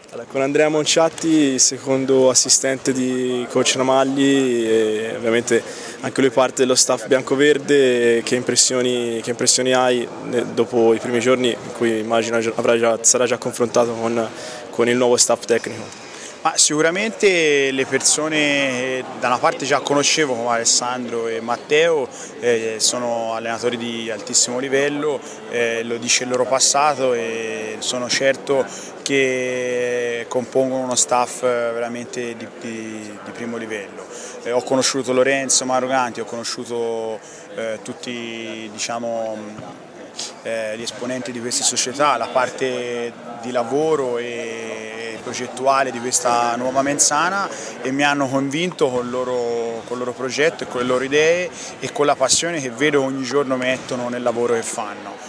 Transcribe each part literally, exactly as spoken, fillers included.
Allora, con Andrea Monciatti, secondo assistente di coach Ramagli, e ovviamente anche lui parte dello staff biancoverde. Che impressioni, che impressioni hai dopo i primi giorni in cui immagino avrà già, sarà già confrontato con, con il nuovo staff tecnico? Ma sicuramente le persone da una parte già conoscevo come Alessandro e Matteo, eh, sono allenatori di altissimo livello, eh, lo dice il loro passato e sono certo che compongono uno staff veramente di, di, di primo livello. Eh, ho conosciuto Lorenzo Maroganti, ho conosciuto eh, tutti, diciamo, eh, gli esponenti di queste società, la parte di lavoro e progettuale di questa nuova Menzana, e mi hanno convinto con il loro, con il loro progetto e con le loro idee e con la passione che vedo ogni giorno mettono nel lavoro che fanno.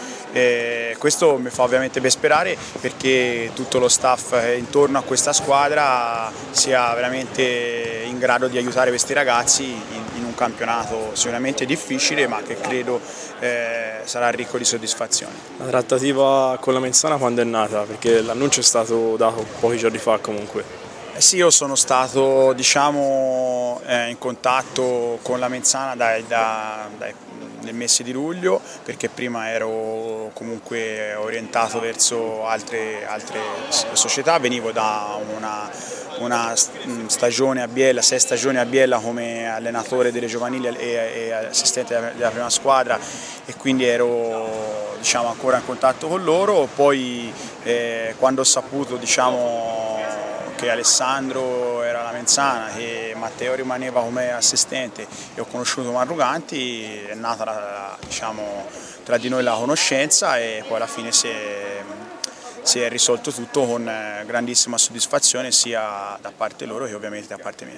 E questo mi fa ovviamente ben sperare, perché tutto lo staff intorno a questa squadra sia veramente in grado di aiutare questi ragazzi in, in un campionato sicuramente difficile, ma che credo eh, sarà ricco di soddisfazioni. La trattativa con la Menzana quando è nata? Perché l'annuncio è stato dato pochi giorni fa comunque. Eh sì, io sono stato, diciamo, eh, in contatto con la Menzana dai, da, dai, nel mese di luglio, perché prima ero comunque orientato verso altre, altre società, venivo da una, una stagione a Biella, sei stagioni a Biella come allenatore delle giovanili e, e assistente della prima squadra, e quindi ero, diciamo, ancora in contatto con loro. Poi eh, quando ho saputo, diciamo, che Alessandro era alla Menzana, che Matteo rimaneva come assistente e ho conosciuto Maruganti, è nata la, diciamo, tra di noi la conoscenza, e poi alla fine si è, si è risolto tutto con grandissima soddisfazione sia da parte loro che ovviamente da parte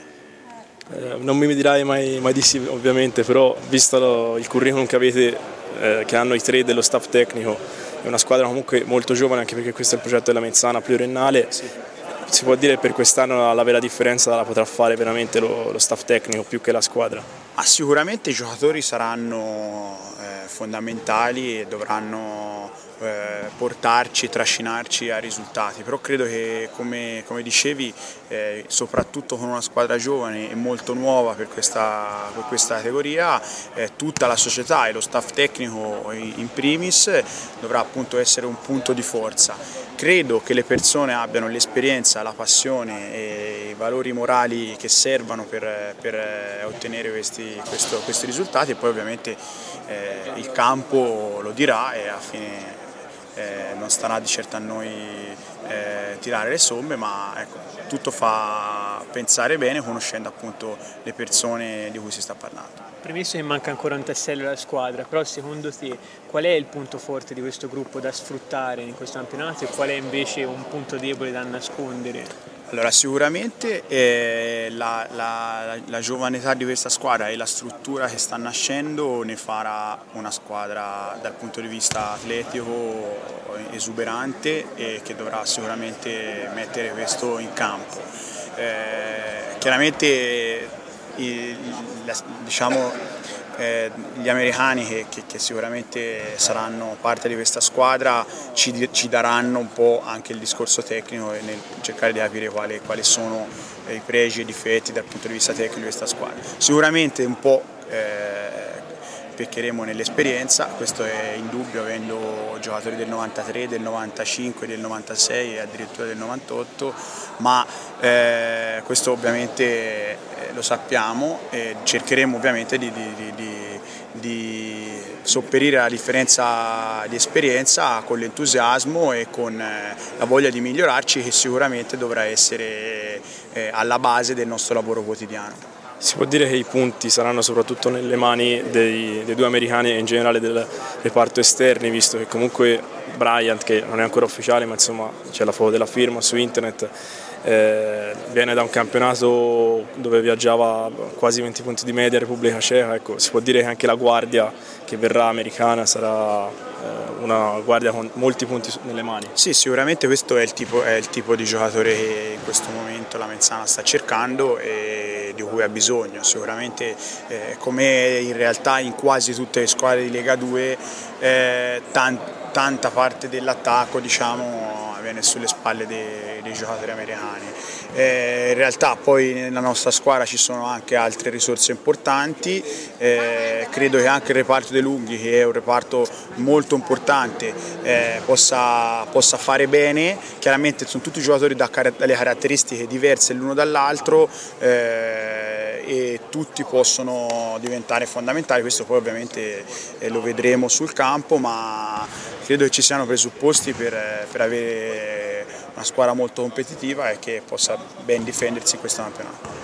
mia. Eh, non mi dirai mai, mai di sì ovviamente, però visto lo, il curriculum che avete, eh, che hanno i tre dello staff tecnico, è una squadra comunque molto giovane, anche perché questo è il progetto della Menzana pluriennale. Sì. Si può dire che per quest'anno la vera differenza la potrà fare veramente lo, lo staff tecnico più che la squadra? Ah, sicuramente i giocatori saranno eh, fondamentali e dovranno eh, portarci, trascinarci a risultati, però credo che, come, come dicevi, eh, soprattutto con una squadra giovane e molto nuova per questa, per questa categoria, eh, tutta la società e lo staff tecnico in primis dovrà appunto essere un punto di forza. Credo che le persone abbiano l'esperienza, la passione e i valori morali che servano per, per ottenere questi, questo, questi risultati, e poi ovviamente eh, il campo lo dirà, e alla fine eh, non starà di certo a noi eh, tirare le somme, ma ecco, tutto fa pensare bene conoscendo appunto le persone di cui si sta parlando. Premesso che manca ancora un tassello alla squadra, però secondo te qual è il punto forte di questo gruppo da sfruttare in questo campionato e qual è invece un punto debole da nascondere? Allora, sicuramente eh, la, la, la giovane età di questa squadra e la struttura che sta nascendo ne farà una squadra dal punto di vista atletico esuberante, e che dovrà sicuramente mettere questo in campo. Eh, chiaramente il, diciamo, Eh, gli americani che, che, che sicuramente saranno parte di questa squadra ci, ci daranno un po' anche il discorso tecnico e nel cercare di capire quali, quali sono i pregi e i difetti dal punto di vista tecnico di questa squadra. Sicuramente un po' eh, peccheremo nell'esperienza, questo è indubbio, avendo giocatori del novantatré, del novantacinque, del novantasei e addirittura del novantotto, ma eh, questo ovviamente eh, lo sappiamo, e cercheremo ovviamente di, di, di, di, di sopperire alla differenza di esperienza con l'entusiasmo e con eh, la voglia di migliorarci, che sicuramente dovrà essere eh, alla base del nostro lavoro quotidiano. Si può dire che i punti saranno soprattutto nelle mani dei, dei due americani e in generale del reparto esterni, visto che comunque Bryant, che non è ancora ufficiale ma insomma c'è la foto della firma su internet, eh, viene da un campionato dove viaggiava quasi venti punti di media Repubblica Ceca. Ecco, si può dire che anche la guardia che verrà americana sarà eh, una guardia con molti punti nelle mani. Sì, sicuramente questo è il tipo, è il tipo di giocatore che in questo momento la Menzana sta cercando e di cui ha bisogno. Sicuramente eh, come in realtà in quasi tutte le squadre di Lega due, eh, tan- tanta parte dell'attacco, diciamo, viene sulle spalle dei, dei giocatori americani. Eh, in realtà poi nella nostra squadra ci sono anche altre risorse importanti, eh, credo che anche il reparto dei lunghi, che è un reparto molto importante, eh, possa, possa fare bene. Chiaramente sono tutti giocatori da, dalle caratteristiche diverse l'uno dall'altro, eh, e tutti possono diventare fondamentali. Questo poi ovviamente eh, lo vedremo sul campo, ma credo che ci siano presupposti per, per avere una squadra molto competitiva e che possa ben difendersi in questo campionato.